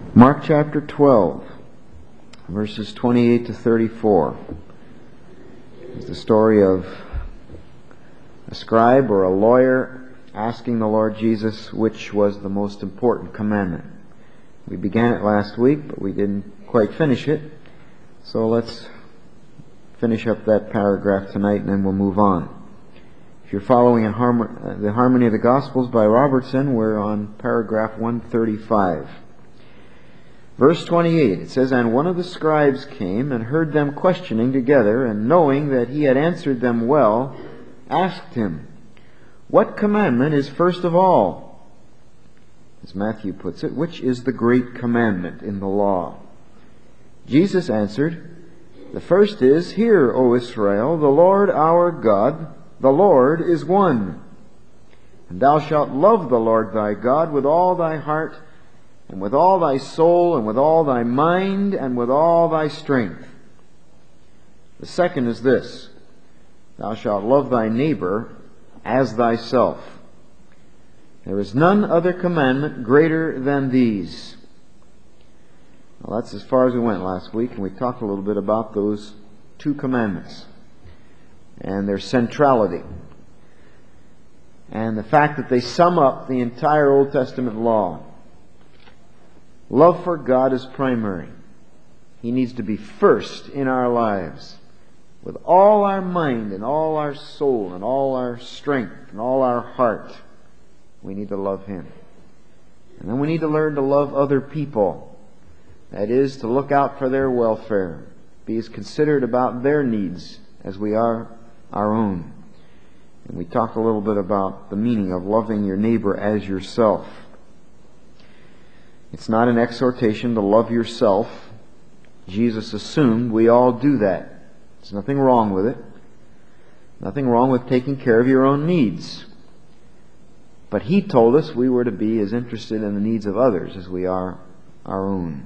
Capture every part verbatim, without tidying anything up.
Mark chapter twelve, verses twenty-eight to thirty-four. It's the story of a scribe or a lawyer asking the Lord Jesus which was the most important commandment. We began it last week, but we didn't quite finish it. So let's finish up that paragraph tonight and then we'll move on. If you're following in Harmony, the Harmony of the Gospels by Robertson, we're on paragraph one thirty-five. Verse twenty-eight, it says, "And one of the scribes came and heard them questioning together, and knowing that he had answered them well, asked him, 'What commandment is first of all?' As Matthew puts it, which is the great commandment in the law? Jesus answered, 'The first is, Hear, O Israel, the Lord our God, the Lord is one. And thou shalt love the Lord thy God with all thy heart, and with all thy soul, and with all thy mind, and with all thy strength. The second is this, Thou shalt love thy neighbor as thyself. There is none other commandment greater than these.'" Well, that's as far as we went last week, and we talked a little bit about those two commandments and their centrality, and the fact that they sum up the entire Old Testament law. Love for God is primary. He needs to be first in our lives. With all our mind and all our soul and all our strength and all our heart, we need to love Him. And then we need to learn to love other people. That is, to look out for their welfare. Be as considerate about their needs as we are our own. And we talked a little bit about the meaning of loving your neighbor as yourself. It's not an exhortation to love yourself. Jesus assumed we all do that. There's nothing wrong with it. Nothing wrong with taking care of your own needs. But He told us we were to be as interested in the needs of others as we are our own.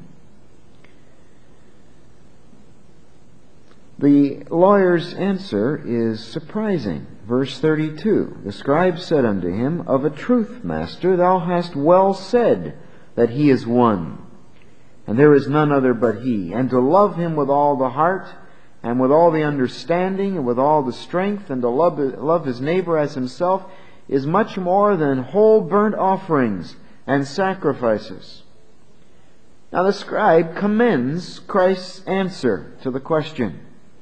The lawyer's answer is surprising. Verse thirty-two, "The scribe said unto him, Of a truth, Master, thou hast well said, that He is one, and there is none other but He, and to love Him with all the heart, and with all the understanding, and with all the strength, and to love, love his neighbor as himself, is much more than whole burnt offerings and sacrifices." Now the scribe commends Christ's answer to the question.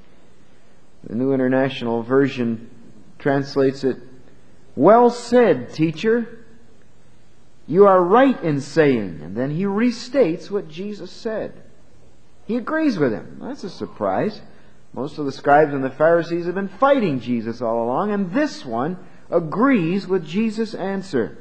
The New International Version translates it, "Well said, teacher. You are right in saying," and then he restates what Jesus said. He agrees with him. That's a surprise. Most of the scribes and the Pharisees have been fighting Jesus all along, and this one agrees with Jesus' answer.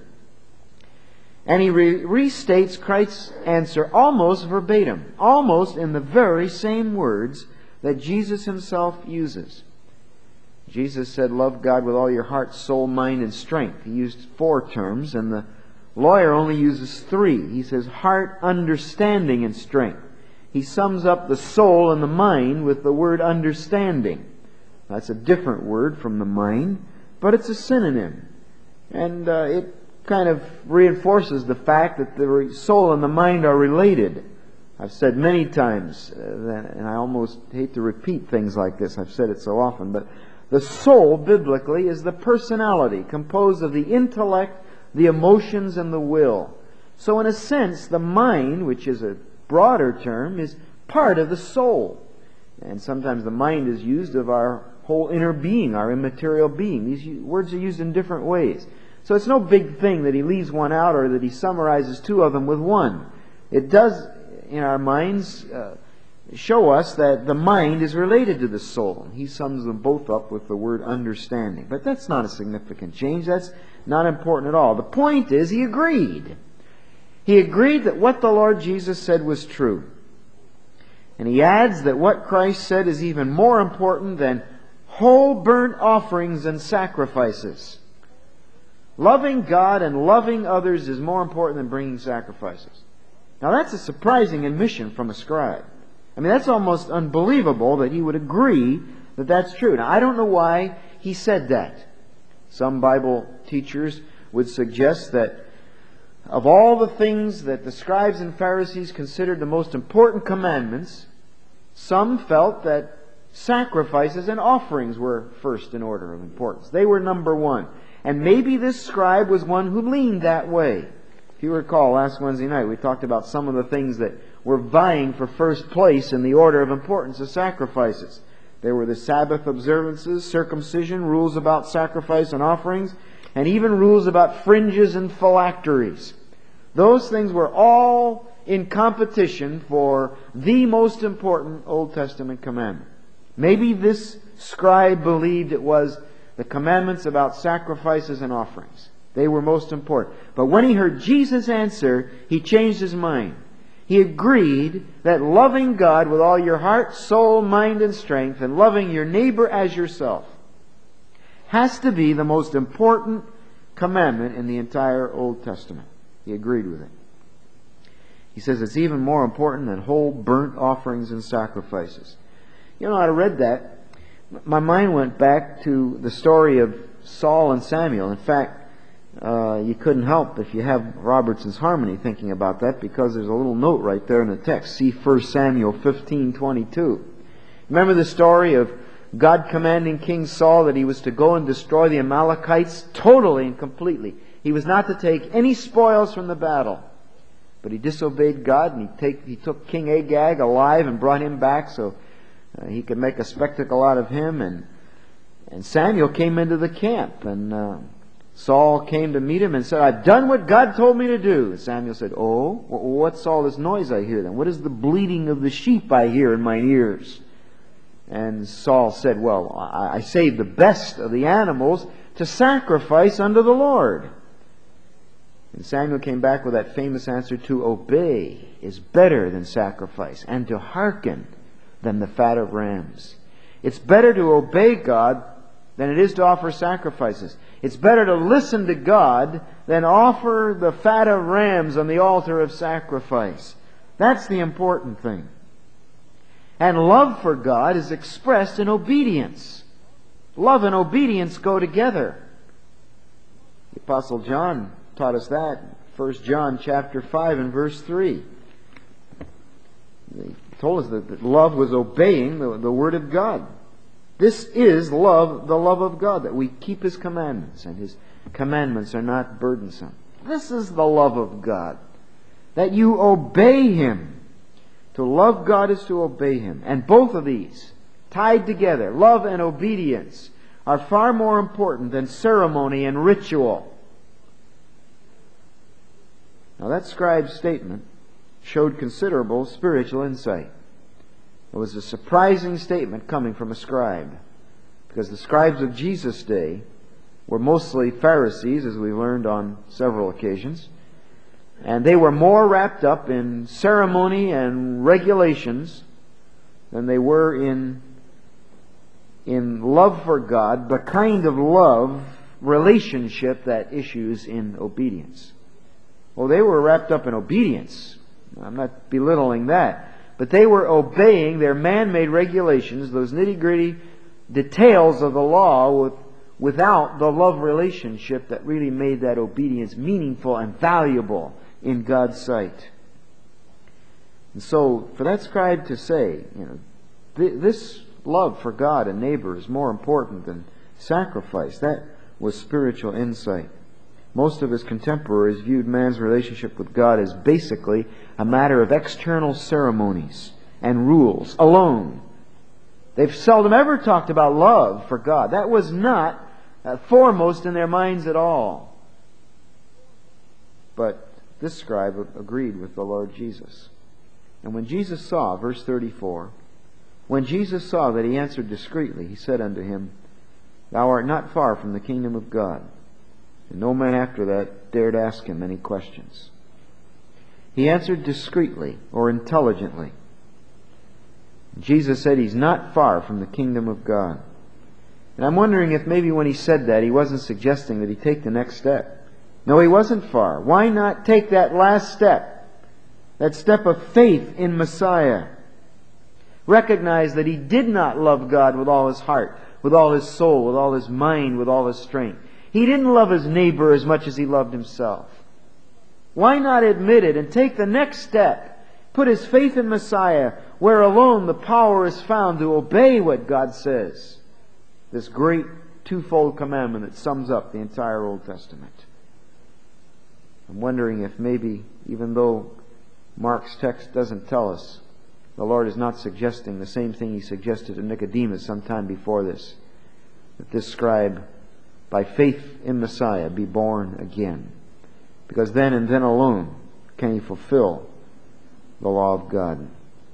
And he re- restates Christ's answer almost verbatim, almost in the very same words that Jesus Himself uses. Jesus said, "Love God with all your heart, soul, mind, and strength." He used four terms, and the lawyer only uses three. He says heart, understanding, and strength. He sums up the soul and the mind with the word understanding. That's a different word from the mind, but it's a synonym. And uh, it kind of reinforces the fact that the soul and the mind are related. I've said many times, uh, that, and I almost hate to repeat things like this, I've said it so often, but the soul, biblically, is the personality composed of the intellect, the emotions, and the will. So in a sense, the mind, which is a broader term, is part of the soul. And sometimes the mind is used of our whole inner being, our immaterial being. These words are used in different ways. So it's no big thing that he leaves one out or that he summarizes two of them with one. It does, in our minds, uh, show us that the mind is related to the soul. He sums them both up with the word understanding. But that's not a significant change. That's not important at all. The point is, he agreed. He agreed that what the Lord Jesus said was true. And he adds that what Christ said is even more important than whole burnt offerings and sacrifices. Loving God and loving others is more important than bringing sacrifices. Now that's a surprising admission from a scribe. I mean, that's almost unbelievable that he would agree that that's true. Now, I don't know why he said that. Some Bible teachers would suggest that of all the things that the scribes and Pharisees considered the most important commandments, some felt that sacrifices and offerings were first in order of importance. They were number one. And maybe this scribe was one who leaned that way. If you recall, last Wednesday night we talked about some of the things that were vying for first place in the order of importance of sacrifices. There were the Sabbath observances, circumcision, rules about sacrifice and offerings, and even rules about fringes and phylacteries. Those things were all in competition for the most important Old Testament commandment. Maybe this scribe believed it was the commandments about sacrifices and offerings. They were most important. But when he heard Jesus answer, he changed his mind. He agreed that loving God with all your heart, soul, mind, and strength, and loving your neighbor as yourself, has to be the most important commandment in the entire Old Testament. He agreed with it. He says it's even more important than whole burnt offerings and sacrifices. You know, I read that. My mind went back to the story of Saul and Samuel. In fact, uh, you couldn't help, if you have Robertson's Harmony, thinking about that, because there's a little note right there in the text. See First Samuel fifteen twenty-two. Remember the story of God commanding King Saul that he was to go and destroy the Amalekites totally and completely. He was not to take any spoils from the battle. But he disobeyed God, and he, take, he took King Agag alive and brought him back so uh, he could make a spectacle out of him. And, and Samuel came into the camp, and uh, Saul came to meet him and said, "I've done what God told me to do." And Samuel said, "Oh, what's all this noise I hear then? What is the bleating of the sheep I hear in mine ears?" And Saul said, "Well, I, I saved the best of the animals to sacrifice unto the Lord." And Samuel came back with that famous answer, "To obey is better than sacrifice, and to hearken than the fat of rams." It's better to obey God than it is to offer sacrifices. It's better to listen to God than offer the fat of rams on the altar of sacrifice. That's the important thing. And love for God is expressed in obedience. Love and obedience go together. The Apostle John taught us that. First John chapter five and verse three. He told us that love was obeying the, the Word of God. This is love, the love of God, that we keep His commandments, and His commandments are not burdensome. This is the love of God, that you obey Him. To love God is to obey Him. And both of these, tied together, love and obedience, are far more important than ceremony and ritual. Now that scribe's statement showed considerable spiritual insight. It was a surprising statement coming from a scribe, because the scribes of Jesus' day were mostly Pharisees, as we learned on several occasions, and they were more wrapped up in ceremony and regulations than they were in, in love for God, the kind of love relationship that issues in obedience. Well, they were wrapped up in obedience. I'm not belittling that. But they were obeying their man-made regulations, those nitty-gritty details of the law, with, without the love relationship that really made that obedience meaningful and valuable in God's sight. And so, for that scribe to say, you know, th- this love for God and neighbor is more important than sacrifice, that was spiritual insight. Most of his contemporaries viewed man's relationship with God as basically a matter of external ceremonies and rules alone. They've seldom ever talked about love for God. That was not uh, foremost in their minds at all. But this scribe agreed with the Lord Jesus. And when Jesus saw, verse thirty-four, when Jesus saw that he answered discreetly, he said unto him, "Thou art not far from the kingdom of God." And no man after that dared ask him any questions. He answered discreetly or intelligently. Jesus said he's not far from the kingdom of God. And I'm wondering if maybe when he said that, he wasn't suggesting that he take the next step. No, he wasn't far. Why not take that last step? That step of faith in Messiah. Recognize that he did not love God with all his heart, with all his soul, with all his mind, with all his strength. He didn't love his neighbor as much as he loved himself. Why not admit it and take the next step? Put his faith in Messiah, where alone the power is found to obey what God says. This great twofold commandment that sums up the entire Old Testament. I'm wondering if maybe, even though Mark's text doesn't tell us, the Lord is not suggesting the same thing He suggested to Nicodemus sometime before this. That this scribe, by faith in Messiah, be born again. Because then and then alone can he fulfill the law of God.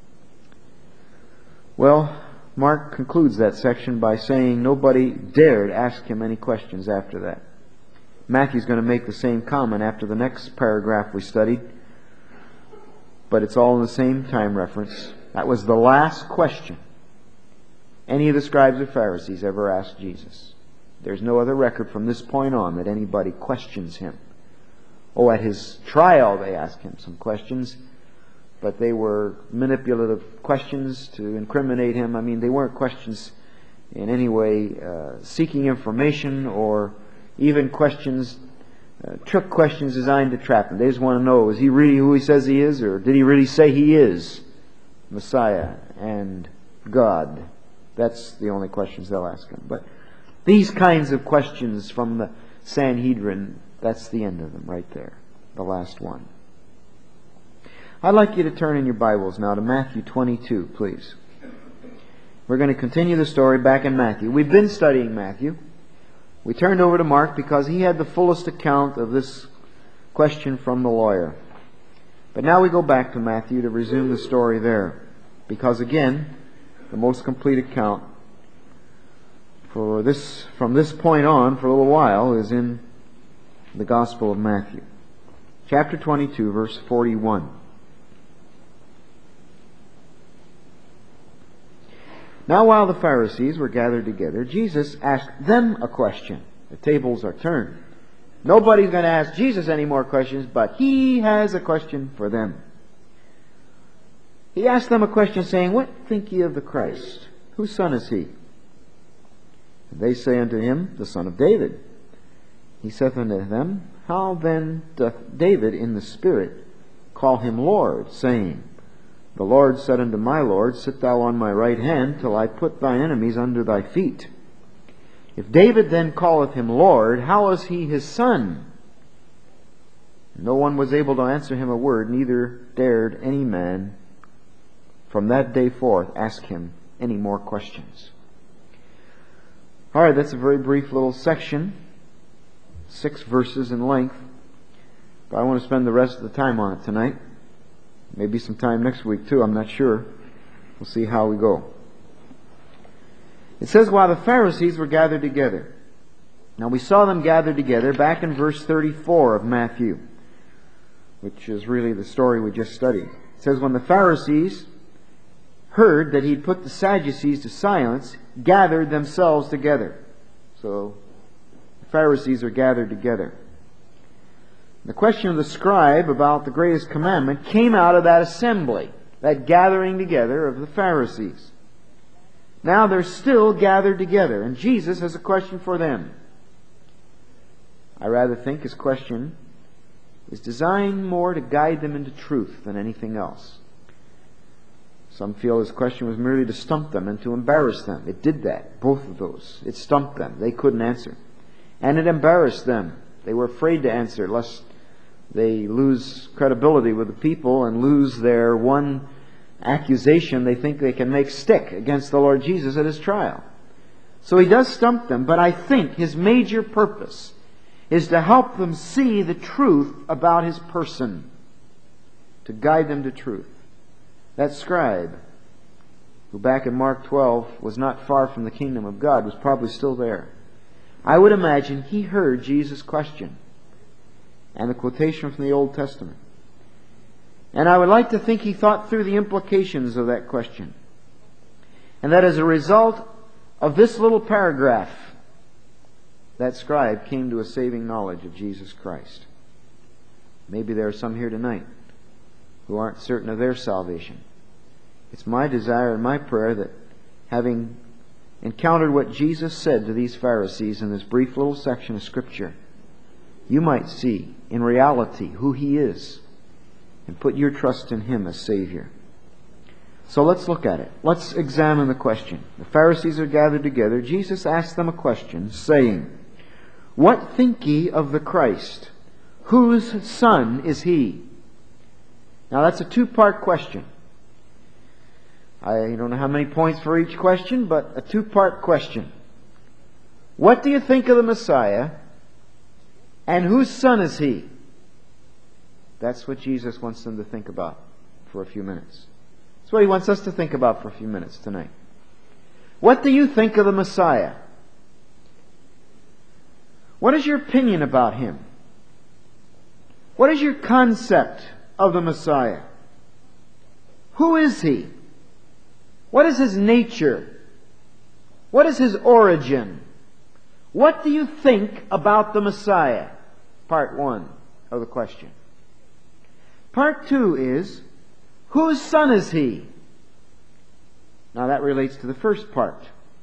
Well, Mark concludes that section by saying nobody dared ask him any questions after that. Matthew's going to make the same comment after the next paragraph we studied, but it's all in the same time reference. That was the last question any of the scribes or Pharisees ever asked Jesus. There's no other record from this point on that anybody questions Him. Oh, at His trial they asked Him some questions, but they were manipulative questions to incriminate Him. I mean, they weren't questions in any way uh, seeking information or even questions, uh, trick questions designed to trap Him. They just want to know, is He really who He says He is, or did He really say He is Messiah and God? That's the only questions they'll ask Him. But these kinds of questions from the Sanhedrin, that's the end of them right there. The last one. I'd like you to turn in your Bibles now to Matthew twenty-two, please. We're going to continue the story back in Matthew. We've been studying Matthew. We turned over to Mark because he had the fullest account of this question from the lawyer. But now we go back to Matthew to resume the story there. Because again, the most complete account for this, from this point on for a little while, is in the Gospel of Matthew. Chapter twenty-two, verse forty-one. Now while the Pharisees were gathered together, Jesus asked them a question. The tables are turned. Nobody's going to ask Jesus any more questions, but He has a question for them. He asked them a question saying, What think ye of the Christ? Whose son is He? And they say unto Him, The son of David. He saith unto them, How then doth David in the Spirit call Him Lord, saying, The Lord said unto my Lord, Sit thou on my right hand, till I put thine enemies under thy feet. If David then calleth Him Lord, how is He His son? No one was able to answer Him a word, neither dared any man from that day forth ask Him any more questions. Alright, that's a very brief little section. Six verses in length. But I want to spend the rest of the time on it tonight. Maybe some time next week too, I'm not sure. We'll see how we go. It says, while the Pharisees were gathered together. Now we saw them gathered together back in verse thirty-four of Matthew, which is really the story we just studied. It says, when the Pharisees heard that He'd put the Sadducees to silence, gathered themselves together. So the Pharisees are gathered together. The question of the scribe about the greatest commandment came out of that assembly, that gathering together of the Pharisees. Now they're still gathered together, and Jesus has a question for them. I rather think His question is designed more to guide them into truth than anything else. Some feel His question was merely to stump them and to embarrass them. It did that, both of those. It stumped them. They couldn't answer. And it embarrassed them. They were afraid to answer, lest they lose credibility with the people and lose their one accusation they think they can make stick against the Lord Jesus at His trial. So He does stump them, but I think His major purpose is to help them see the truth about His person, to guide them to truth. That scribe, who back in Mark twelve was not far from the kingdom of God, was probably still there. I would imagine he heard Jesus' question and the quotation from the Old Testament. And I would like to think he thought through the implications of that question. And that as a result of this little paragraph, that scribe came to a saving knowledge of Jesus Christ. Maybe there are some here tonight who aren't certain of their salvation. It's my desire and my prayer that, having encountered what Jesus said to these Pharisees in this brief little section of Scripture, you might see in reality who He is and put your trust in Him as Savior. So let's look at it. Let's examine the question. The Pharisees are gathered together. Jesus asked them a question, saying, "What think ye of the Christ? Whose son is He?" Now that's a two-part question. I don't know how many points for each question, but a two-part question. What do you think of the Messiah? And whose son is He? That's what Jesus wants them to think about for a few minutes. That's what He wants us to think about for a few minutes tonight. What do you think of the Messiah? What is your opinion about Him? What is your concept of the Messiah? Who is He? What is His nature? What is His origin? What do you think about the Messiah? Part one of the question. Part two is, whose son is He? Now that relates to the first part,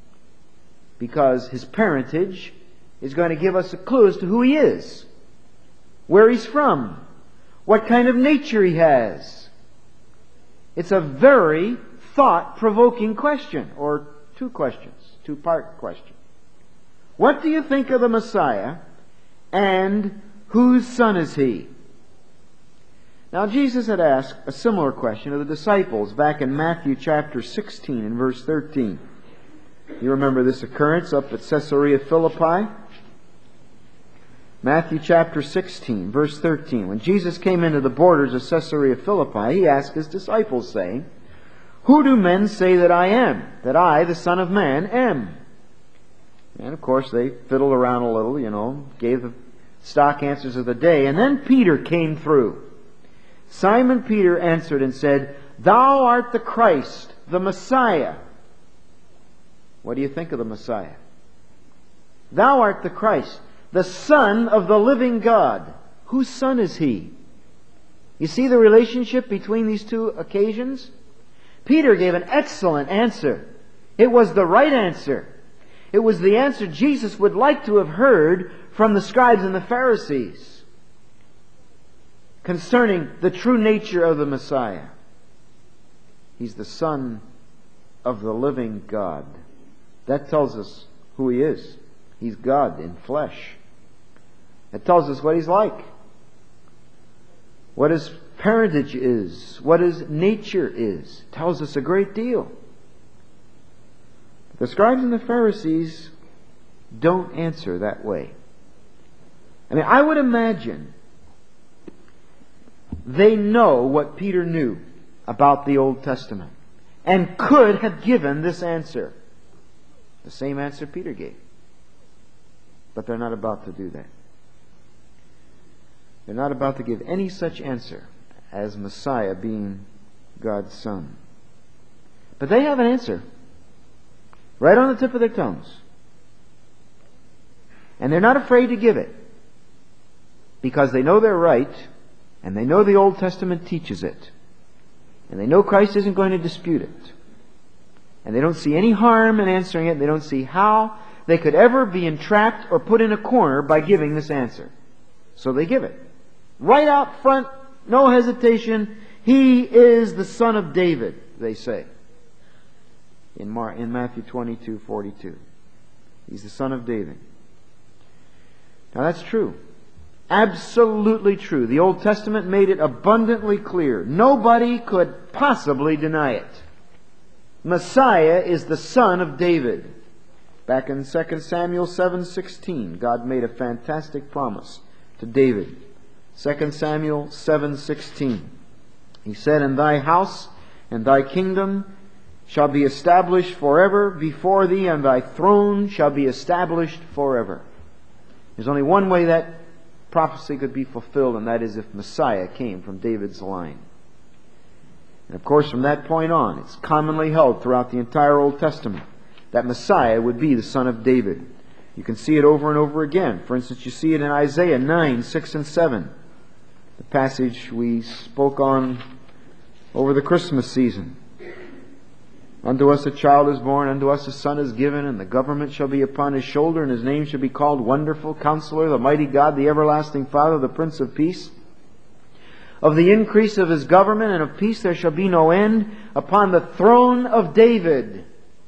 because His parentage is going to give us a clue as to who He is, where He's from, what kind of nature He has. It's a very thought-provoking question, or two questions, two-part question. What do you think of the Messiah, and whose son is He? Now Jesus had asked a similar question of the disciples back in Matthew chapter sixteen and verse thirteen. You remember this occurrence up at Caesarea Philippi? Matthew chapter sixteen, verse thirteen. When Jesus came into the borders of Caesarea Philippi, He asked His disciples, saying, "Who do men say that I am? That I, the Son of Man, am?" And of course they fiddled around a little, you know, gave the stock answers of the day. And then Peter came through. Simon Peter answered and said, "Thou art the Christ, the Messiah." What do you think of the Messiah? Thou art the Christ, the Son of the living God. Whose son is He? You see the relationship between these two occasions? Peter gave an excellent answer. It was the right answer. It was the answer Jesus would like to have heard from the scribes and the Pharisees concerning the true nature of the Messiah. He's the Son of the living God. That tells us who He is. He's God in flesh. It tells us what He's like, what His parentage is, what His nature is. It tells us a great deal. The scribes and the Pharisees don't answer that way. I mean, I would imagine they know what Peter knew about the Old Testament and could have given this answer. The same answer Peter gave. But they're not about to do that. They're not about to give any such answer as Messiah being God's Son. But they have an answer right on the tip of their tongues. And they're not afraid to give it, because they know they're right, and they know the Old Testament teaches it, and they know Christ isn't going to dispute it. And they don't see any harm in answering it. They don't see how they could ever be entrapped or put in a corner by giving this answer. So they give it. Right out front, no hesitation. He is the Son of David, they say. In, Mar- in Matthew twenty-two forty-two. He's the Son of David. Now that's true. Absolutely true. The Old Testament made it abundantly clear. Nobody could possibly deny it. Messiah is the Son of David. Back in Second Samuel seven sixteen, God made a fantastic promise to David. Second Samuel seven sixteen. He said, "And thy house and thy kingdom shall be established forever before thee, and thy throne shall be established forever." There's only one way that prophecy could be fulfilled, and that is if Messiah came from David's line. And of course, from that point on, it's commonly held throughout the entire Old Testament that Messiah would be the Son of David. You can see it over and over again. For instance, you see it in Isaiah nine, six and seven. The passage we spoke on over the Christmas season. Unto us a child is born, unto us a son is given, and the government shall be upon his shoulder, and his name shall be called Wonderful, Counselor, the Mighty God, the Everlasting Father, the Prince of Peace. Of the increase of his government and of peace there shall be no end, upon the throne of David,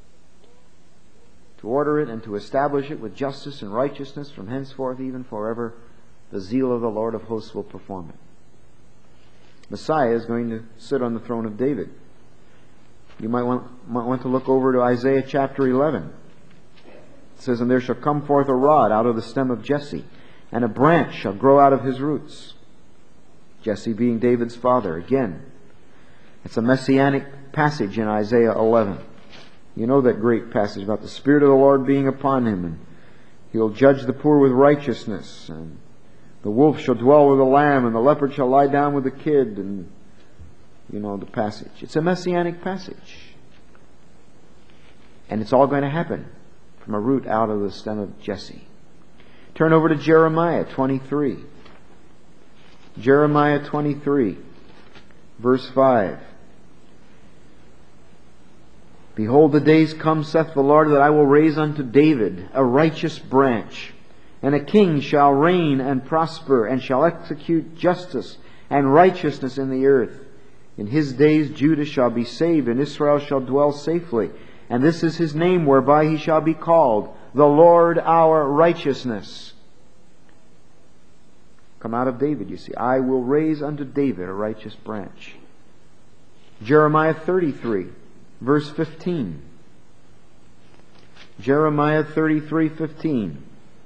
to order it and to establish it with justice and righteousness from henceforth even forever. The zeal of the Lord of hosts will perform it. Messiah is going to sit on the throne of David. You might want, might want to look over to Isaiah chapter eleven. It says, And there shall come forth a rod out of the stem of Jesse, and a branch shall grow out of his roots. Jesse being David's father. Again, it's a messianic passage in Isaiah eleven. You know that great passage about the Spirit of the Lord being upon him, and he'll judge the poor with righteousness, and the wolf shall dwell with the lamb, and the leopard shall lie down with the kid, and you know the passage. It's a messianic passage. And it's all going to happen from a root out of the stem of Jesse. Turn over to Jeremiah twenty-three. Jeremiah twenty-three, verse five. Behold, the days come, saith the Lord, that I will raise unto David a righteous branch, and a king shall reign and prosper, and shall execute justice and righteousness in the earth. In his days Judah shall be saved, and Israel shall dwell safely. And this is his name whereby he shall be called, the Lord our righteousness. Come out of David, you see. I will raise unto David a righteous branch. Jeremiah thirty-three, verse fifteen. Jeremiah thirty-three, fifteen.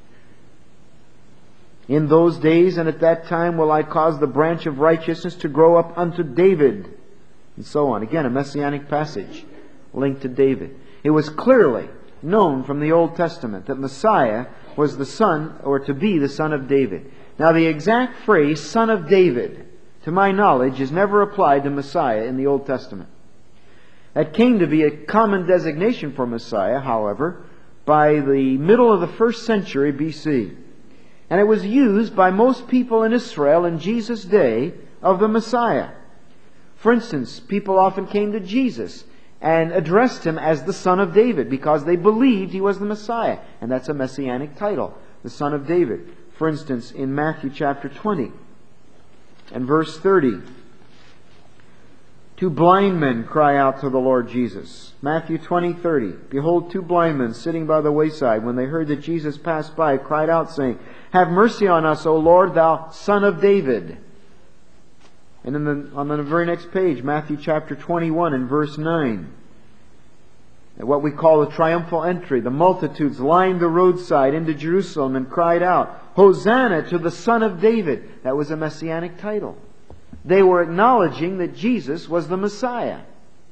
In those days and at that time will I cause the branch of righteousness to grow up unto David. And so on. Again, a messianic passage linked to David. It was clearly known from the Old Testament that Messiah was the son, or to be the son of David. Now the exact phrase, son of David, to my knowledge, is never applied to Messiah in the Old Testament. That came to be a common designation for Messiah, however, by the middle of the first century B C. And it was used by most people in Israel in Jesus' day of the Messiah. For instance, people often came to Jesus and addressed him as the Son of David because they believed he was the Messiah. And that's a messianic title, the Son of David. For instance, in Matthew chapter twenty and verse thirty, two blind men cry out to the Lord Jesus. Matthew twenty, thirty. Behold, two blind men sitting by the wayside, when they heard that Jesus passed by, cried out, saying, Have mercy on us, O Lord, thou Son of David. And in the, on the very next page, Matthew chapter twenty-one and verse nine. At what we call the triumphal entry, the multitudes lined the roadside into Jerusalem and cried out, Hosanna to the Son of David. That was a messianic title. They were acknowledging that Jesus was the Messiah.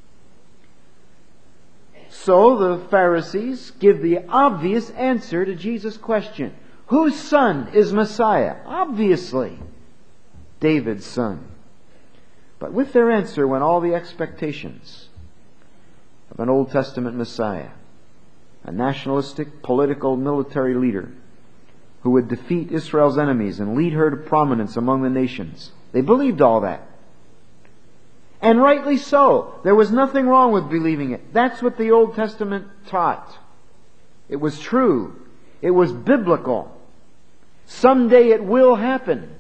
So the Pharisees give the obvious answer to Jesus' question. Whose son is Messiah? Obviously, David's son. But with their answer went all the expectations of an Old Testament Messiah, a nationalistic, political, military leader who would defeat Israel's enemies and lead her to prominence among the nations. They believed all that. And rightly so. There was nothing wrong with believing it. That's what the Old Testament taught. It was true. It was biblical. Someday it will happen.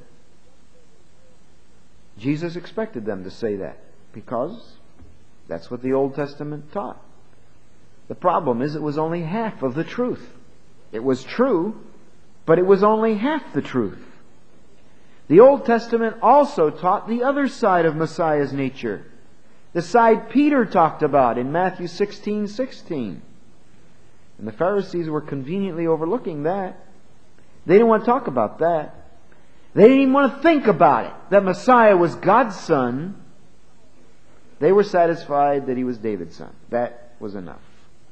Jesus expected them to say that because that's what the Old Testament taught. The problem is it was only half of the truth. It was true, but it was only half the truth. The Old Testament also taught the other side of Messiah's nature. The side Peter talked about in Matthew sixteen, sixteen. And the Pharisees were conveniently overlooking that. They didn't want to talk about that. They didn't even want to think about it, that Messiah was God's son. They were satisfied that he was David's son. That was enough.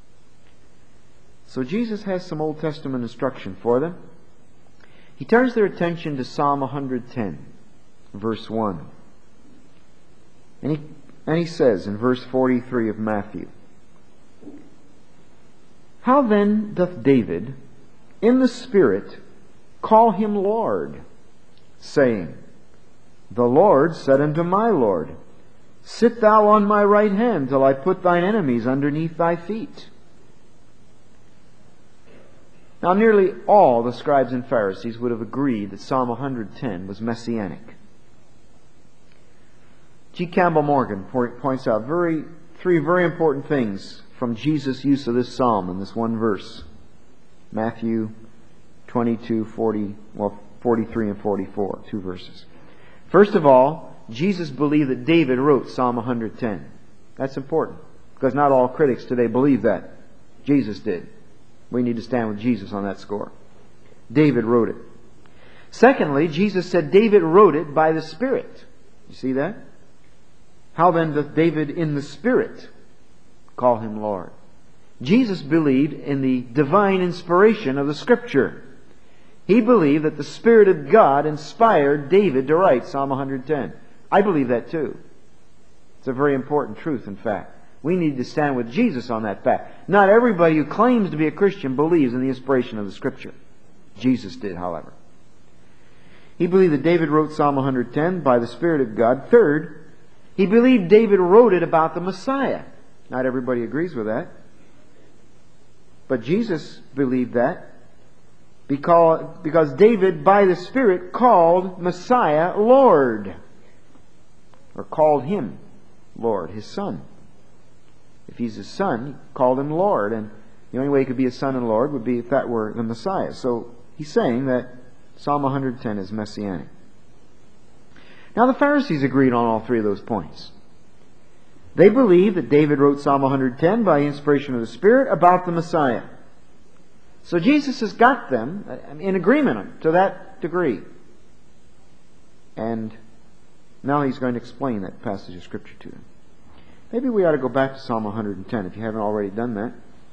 So Jesus has some Old Testament instruction for them. He turns their attention to Psalm one hundred ten, verse one. And he, and he says in verse forty-three of Matthew, How then doth David in the Spirit call him Lord, saying, The Lord said unto my Lord, Sit thou on my right hand till I put thine enemies underneath thy feet. Now, nearly all the scribes and Pharisees would have agreed that Psalm one hundred ten was messianic. G. Campbell Morgan points out very, three very important things from Jesus' use of this psalm in this one verse. Matthew twenty-two, forty, well, forty-three and forty-four, two verses. First of all, Jesus believed that David wrote Psalm one hundred ten. That's important, because not all critics today believe that. Jesus did. We need to stand with Jesus on that score. David wrote it. Secondly, Jesus said David wrote it by the Spirit. You see that? How then doth David in the Spirit call him Lord? Jesus believed in the divine inspiration of the Scripture. He believed that the Spirit of God inspired David to write Psalm one hundred ten. I believe that too. It's a very important truth, in fact. We need to stand with Jesus on that fact. Not everybody who claims to be a Christian believes in the inspiration of the Scripture. Jesus did, however. He believed that David wrote Psalm one hundred ten by the Spirit of God. Third, he believed David wrote it about the Messiah. Not everybody agrees with that. But Jesus believed that because, because David, by the Spirit, called Messiah Lord. Or called Him Lord, His Son. If He's His Son, He called Him Lord. And the only way He could be His Son and Lord would be if that were the Messiah. So He's saying that Psalm one hundred ten is messianic. Now the Pharisees agreed on all three of those points. They believed that David wrote Psalm one hundred ten by inspiration of the Spirit about the Messiah. So Jesus has got them in agreement to that degree. And now He's going to explain that passage of Scripture to them. Maybe we ought to go back to Psalm one hundred ten if you haven't already done that.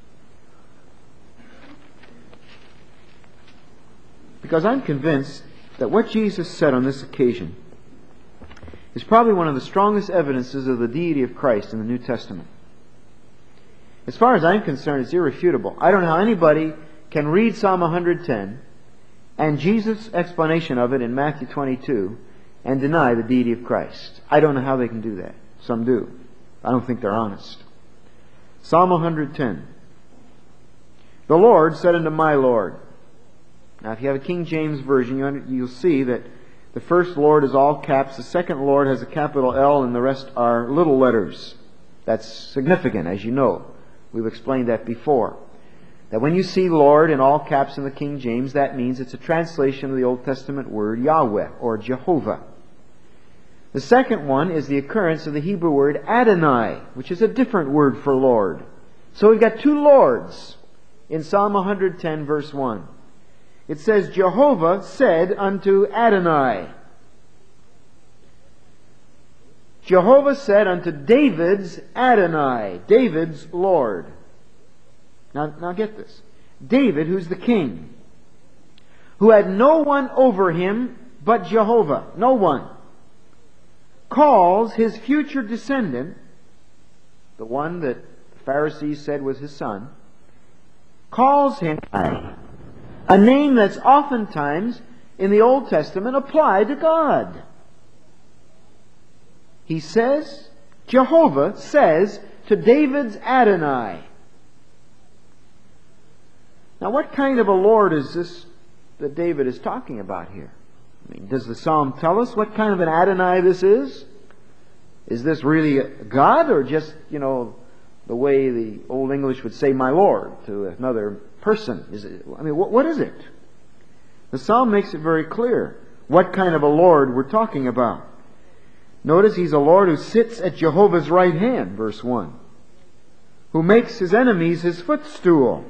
Because I'm convinced that what Jesus said on this occasion is probably one of the strongest evidences of the deity of Christ in the New Testament. As far as I'm concerned, it's irrefutable. I don't know how anybody can read Psalm one hundred ten and Jesus' explanation of it in Matthew twenty-two and deny the deity of Christ. I don't know how they can do that. Some do. I don't think they're honest. Psalm one hundred ten. The Lord said unto my Lord. Now if you have a King James Version, you'll see that the first Lord is all caps, the second Lord has a capital L, and the rest are little letters. That's significant, as you know. We've explained that before. That when you see Lord in all caps in the King James, that means it's a translation of the Old Testament word Yahweh, or Jehovah. The second one is the occurrence of the Hebrew word Adonai, which is a different word for Lord. So we've got two Lords in Psalm one hundred ten, verse one. It says, Jehovah said unto Adonai. Jehovah said unto David's Adonai, David's Lord. Now, now get this. David, who's the king, who had no one over him but Jehovah, no one, calls his future descendant, the one that the Pharisees said was his son, calls him a name that's oftentimes in the Old Testament applied to God. He says, Jehovah says to David's Adonai. Now what kind of a Lord is this that David is talking about here? I mean, does the Psalm tell us what kind of an Adonai this is? Is this really a God, or just, you know, the way the Old English would say my Lord to another person? Is it, I mean, what, what is it? The Psalm makes it very clear what kind of a Lord we're talking about. Notice He's a Lord who sits at Jehovah's right hand, verse one. Who makes His enemies His footstool.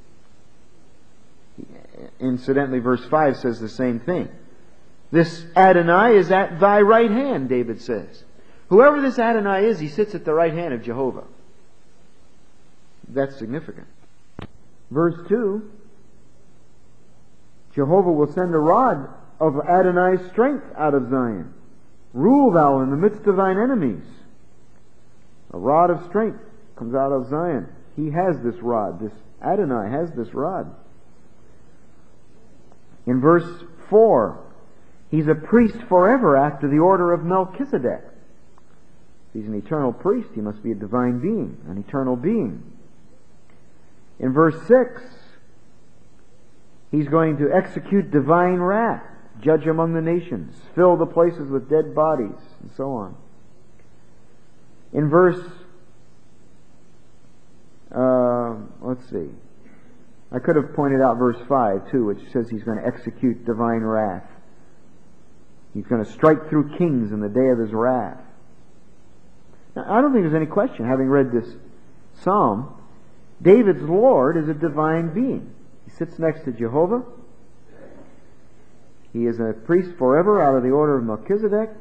Incidentally, verse five says the same thing. This Adonai is at thy right hand, David says. Whoever this Adonai is, he sits at the right hand of Jehovah. That's significant. Verse two, Jehovah will send a rod of Adonai's strength out of Zion. Rule thou in the midst of thine enemies. A rod of strength comes out of Zion. He has this rod. This Adonai has this rod. In verse four, He's a priest forever after the order of Melchizedek. If he's an eternal priest, he must be a divine being, an eternal being. In verse six, he's going to execute divine wrath, judge among the nations, fill the places with dead bodies, and so on. In verse, uh, let's see, I could have pointed out verse five too, which says he's going to execute divine wrath. He's going to strike through kings in the day of his wrath. Now, I don't think there's any question, having read this psalm, David's Lord is a divine being. He sits next to Jehovah. He is a priest forever out of the order of Melchizedek.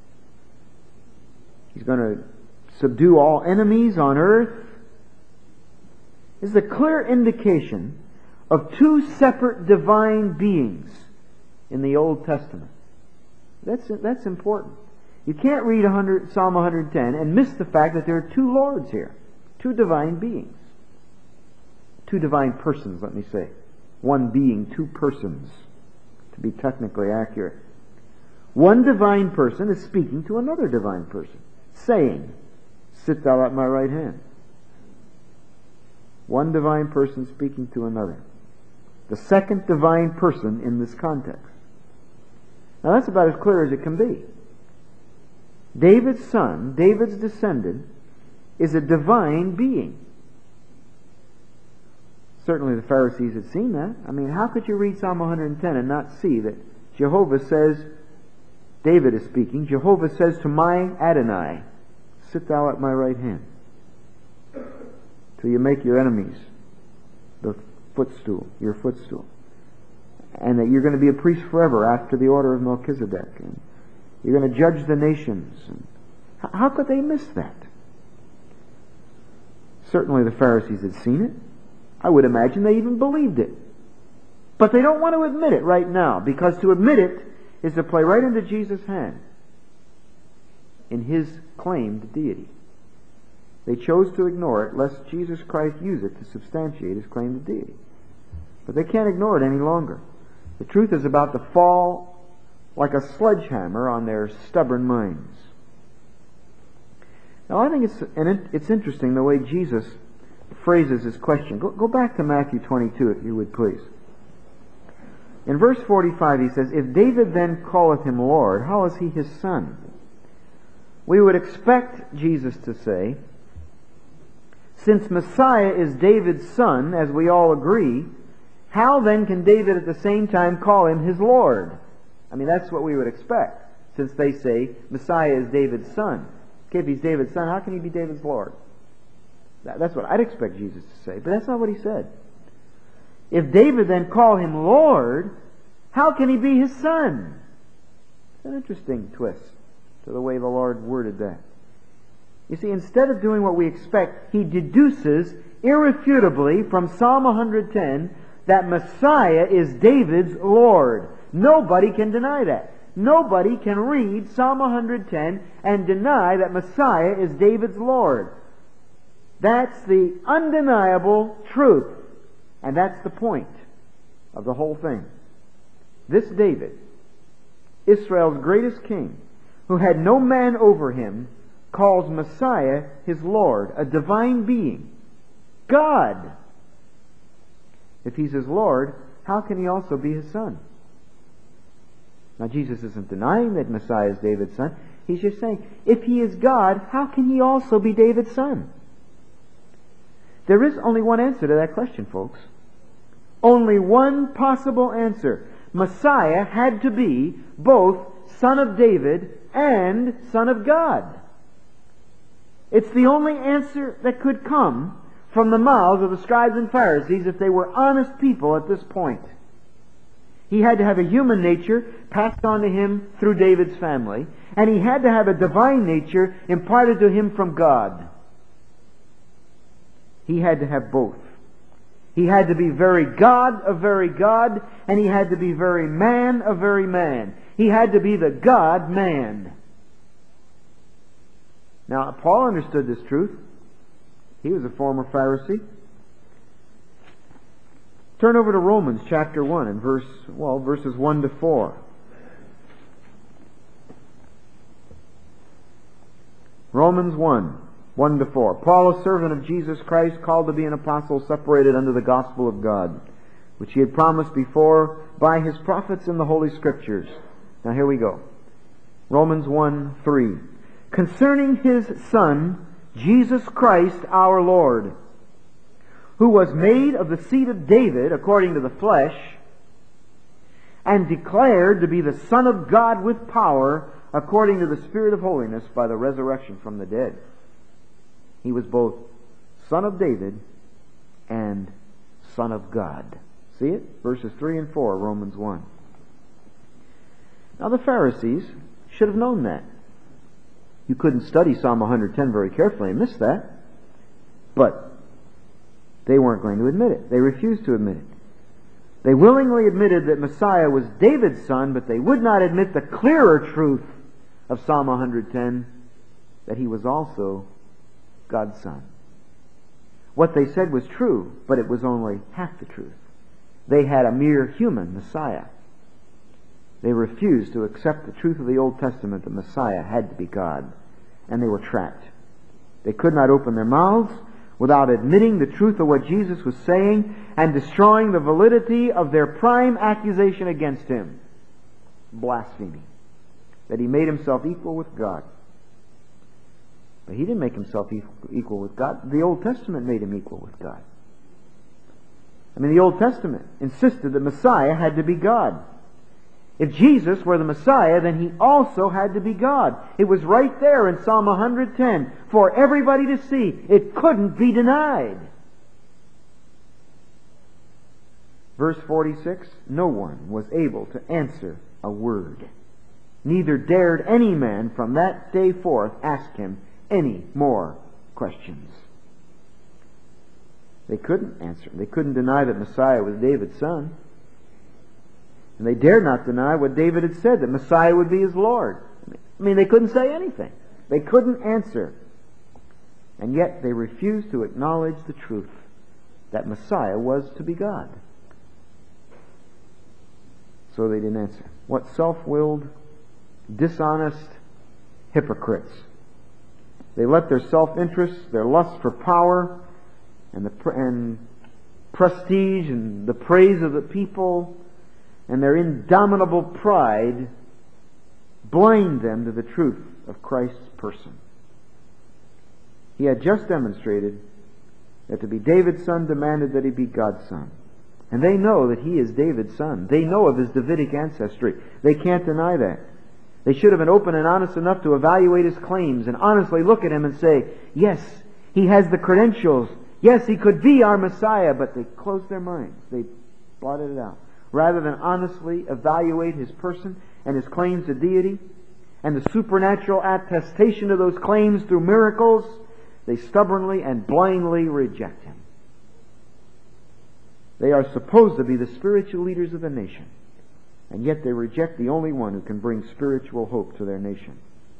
He's going to subdue all enemies on earth. This is a clear indication of two separate divine beings in the Old Testament. That's, that's important. You can't read one hundred, Psalm one hundred ten and miss the fact that there are two Lords here. Two divine beings. Two divine persons, let me say. One being, two persons, to be technically accurate. One divine person is speaking to another divine person, saying, "Sit thou at my right hand." One divine person speaking to another. The second divine person in this context. Now that's about as clear as it can be. David's son, David's descendant, is a divine being. Certainly the Pharisees had seen that. I mean, how could you read Psalm one hundred ten and not see that Jehovah says, David is speaking, Jehovah says to my Adonai, "Sit thou at my right hand, till you make your enemies the footstool, your footstool." And that you're going to be a priest forever after the order of Melchizedek. And you're going to judge the nations. And how could they miss that? Certainly the Pharisees had seen it. I would imagine they even believed it. But they don't want to admit it right now, because to admit it is to play right into Jesus' hand in his claimed deity. They chose to ignore it, lest Jesus Christ use it to substantiate his claim to deity. But they can't ignore it any longer. The truth is about to fall like a sledgehammer on their stubborn minds. Now I think it's and it's interesting the way Jesus phrases his question. Go, go back to Matthew twenty-two, if you would please. In verse forty-five he says, "If David then calleth him Lord, how is he his son?" We would expect Jesus to say, since Messiah is David's son, as we all agree, how then can David at the same time call him his Lord? I mean, that's what we would expect, since they say Messiah is David's son. Okay, if he's David's son, how can he be David's Lord? That, that's what I'd expect Jesus to say, but that's not what he said. If David then call him Lord, how can he be his son? It's an interesting twist to the way the Lord worded that. You see, instead of doing what we expect, he deduces irrefutably from Psalm one hundred ten that Messiah is David's Lord. Nobody can deny that. Nobody can read Psalm one hundred ten and deny that Messiah is David's Lord. That's the undeniable truth. And that's the point of the whole thing. This David, Israel's greatest king, who had no man over him, calls Messiah his Lord, a divine being, God. If he's his Lord, how can he also be his son? Now Jesus isn't denying that Messiah is David's son. He's just saying, if he is God, how can he also be David's son? There is only one answer to that question, folks. Only one possible answer. Messiah had to be both son of David and son of God. It's the only answer that could come from the mouths of the scribes and Pharisees if they were honest people at this point. He had to have a human nature passed on to him through David's family, and he had to have a divine nature imparted to him from God. He had to have both. He had to be very God of very God, and he had to be very man of very man. He had to be the God-man. Now, Paul understood this truth. He was a former Pharisee. Turn over to Romans chapter one and verse, well, verses one to four. Romans one, one to four. Paul, a servant of Jesus Christ, called to be an apostle, separated unto the gospel of God, which he had promised before by his prophets in the Holy Scriptures. Now here we go. Romans one, three. Concerning his Son, Jesus Christ our Lord, who was made of the seed of David according to the flesh, and declared to be the Son of God with power according to the Spirit of holiness by the resurrection from the dead. He was both Son of David and Son of God. See it? Verses three and four, Romans one. Now the Pharisees should have known that. You couldn't study Psalm one ten very carefully and miss that. But they weren't going to admit it. They refused to admit it. They willingly admitted that Messiah was David's son, but they would not admit the clearer truth of Psalm one ten, that he was also God's son. What they said was true, but it was only half the truth. They had a mere human Messiah. They refused to accept the truth of the Old Testament that Messiah had to be God, and they were trapped. They could not open their mouths without admitting the truth of what Jesus was saying and destroying the validity of their prime accusation against him, blasphemy, that he made himself equal with God. But he didn't make himself equal with God. The Old Testament made him equal with God. I mean, the Old Testament insisted that Messiah had to be God. If Jesus were the Messiah, then he also had to be God. It was right there in Psalm one ten for everybody to see. It couldn't be denied. Verse forty-six, no one was able to answer a word. Neither dared any man from that day forth ask him any more questions. They couldn't answer. They couldn't deny that Messiah was David's son. And they dared not deny what David had said, that Messiah would be his Lord. I mean, they couldn't say anything. They couldn't answer. And yet they refused to acknowledge the truth that Messiah was to be God. So they didn't answer. What self-willed, dishonest hypocrites. They let their self-interest, their lust for power, and the and prestige and the praise of the people, and their indomitable pride blind them to the truth of Christ's person. He had just demonstrated that to be David's son demanded that he be God's son. And they know that he is David's son. They know of his Davidic ancestry. They can't deny that. They should have been open and honest enough to evaluate his claims and honestly look at him and say, yes, he has the credentials. Yes, he could be our Messiah. But they closed their minds. They blotted it out. Rather than honestly evaluate his person and his claims to deity and the supernatural attestation of those claims through miracles, they stubbornly and blindly reject him. They are supposed to be the spiritual leaders of the nation, and yet they reject the only one who can bring spiritual hope to their nation.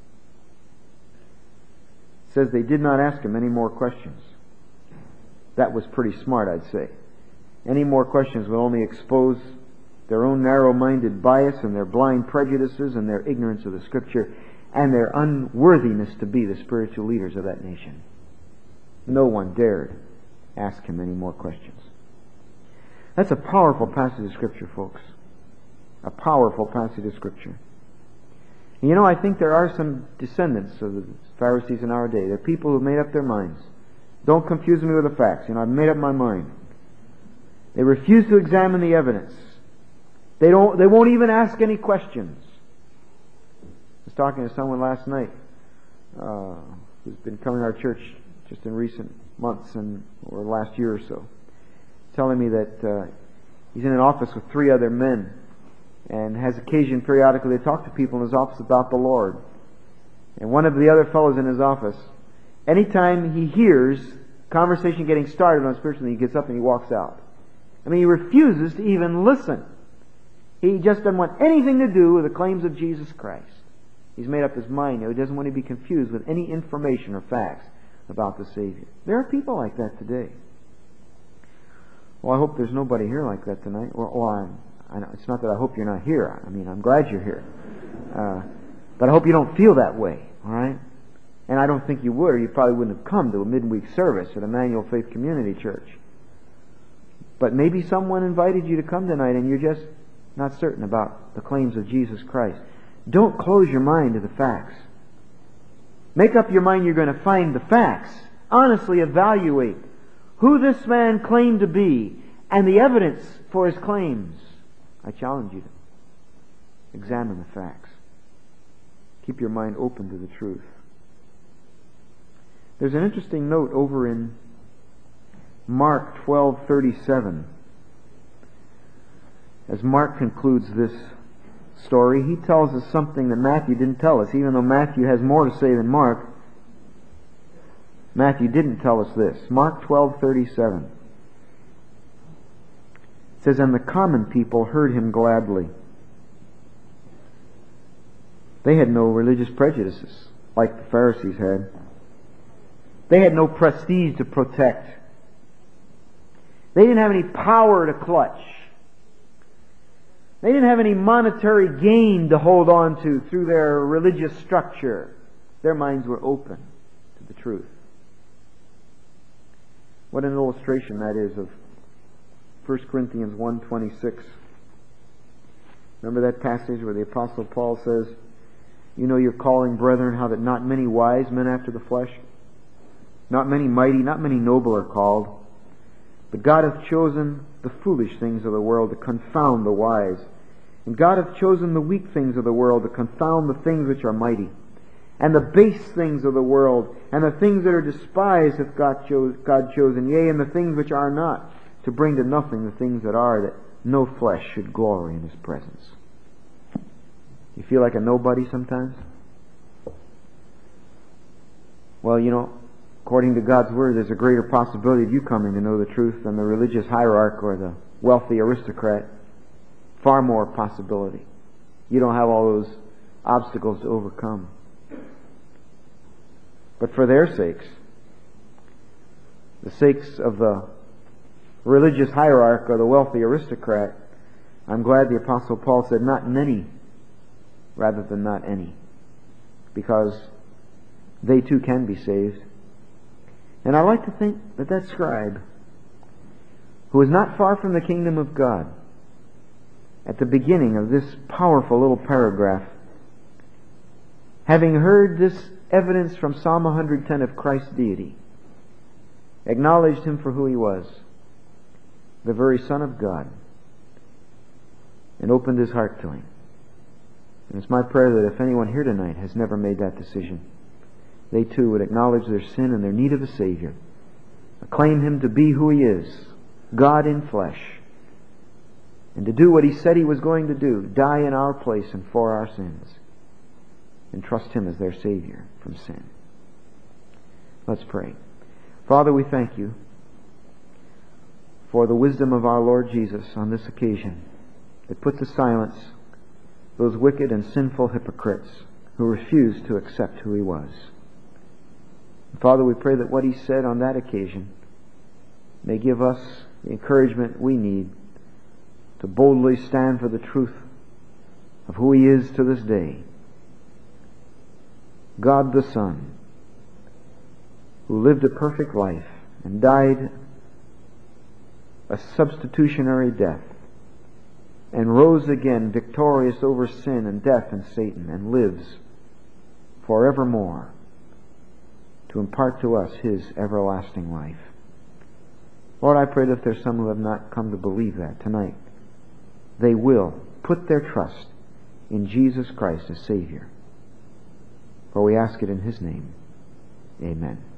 It says they did not ask him any more questions. That was pretty smart, I'd say. Any more questions will only expose their own narrow-minded bias and their blind prejudices and their ignorance of the Scripture and their unworthiness to be the spiritual leaders of that nation. No one dared ask him any more questions. That's a powerful passage of Scripture, folks. A powerful passage of Scripture. And you know, I think there are some descendants of the Pharisees in our day. They're people who've made up their minds. Don't confuse me with the facts. You know, I've made up my mind. They refuse to examine the evidence. They don't. They won't even ask any questions. I was talking to someone last night uh, who's been coming to our church just in recent months and or last year or so, telling me that uh, he's in an office with three other men and has occasion periodically to talk to people in his office about the Lord. And one of the other fellows in his office, anytime he hears conversation getting started on spiritual, he gets up and he walks out. I mean, he refuses to even listen. He just doesn't want anything to do with the claims of Jesus Christ. He's made up his mind. You know, he doesn't want to be confused with any information or facts about the Savior. There are people like that today. Well, I hope there's nobody here like that tonight. Well, well I'm, I know, it's not that I hope you're not here. I mean, I'm glad you're here. Uh, but I hope you don't feel that way, all right? And I don't think you would, or you probably wouldn't have come to a midweek service at Emmanuel Faith Community Church. But maybe someone invited you to come tonight and you're just not certain about the claims of Jesus Christ. Don't close your mind to the facts. Make up your mind you're going to find the facts. Honestly evaluate who this man claimed to be and the evidence for his claims. I challenge you to examine the facts. Keep your mind open to the truth. There's an interesting note over in Mark twelve thirty-seven. As Mark concludes this story, he tells us something that Matthew didn't tell us. Even though Matthew has more to say than Mark, Matthew didn't tell us this. Mark twelve thirty-seven. It says, "And the common people heard him gladly." They had no religious prejudices like the Pharisees had. They had no prestige to protect. They didn't have any power to clutch. They didn't have any monetary gain to hold on to through their religious structure. Their minds were open to the truth. What an illustration that is of First Corinthians one twenty-six. Remember that passage where the Apostle Paul says, "You know your calling, brethren, how that not many wise men after the flesh, not many mighty, not many noble are called. But God hath chosen the foolish things of the world to confound the wise. And God hath chosen the weak things of the world to confound the things which are mighty. And the base things of the world, and the things that are despised hath God, cho- God chosen, yea, and the things which are not, to bring to nothing the things that are, that no flesh should glory in His presence." You feel like a nobody sometimes? Well, you know, according to God's Word, there's a greater possibility of you coming to know the truth than the religious hierarch or the wealthy aristocrat. Far more possibility. You don't have all those obstacles to overcome. But for their sakes, the sakes of the religious hierarch or the wealthy aristocrat, I'm glad the Apostle Paul said not many rather than not any, because they too can be saved. And I like to think that that scribe, who is not far from the kingdom of God, at the beginning of this powerful little paragraph, having heard this evidence from Psalm one hundred ten of Christ's deity, acknowledged Him for who He was, the very Son of God, and opened his heart to Him. And it's my prayer that if anyone here tonight has never made that decision, they too would acknowledge their sin and their need of a Savior, acclaim Him to be who He is, God in flesh, and to do what He said He was going to do, die in our place and for our sins, and trust Him as their Savior from sin. Let's pray. Father, we thank You for the wisdom of our Lord Jesus on this occasion, that put to silence those wicked and sinful hypocrites who refused to accept who He was. Father, we pray that what He said on that occasion may give us the encouragement we need to boldly stand for the truth of who He is to this day. God the Son, who lived a perfect life and died a substitutionary death, and rose again victorious over sin and death and Satan, and lives forevermore to impart to us His everlasting life. Lord, I pray that if there's some who have not come to believe that tonight, they will put their trust in Jesus Christ as Savior. For we ask it in His name. Amen.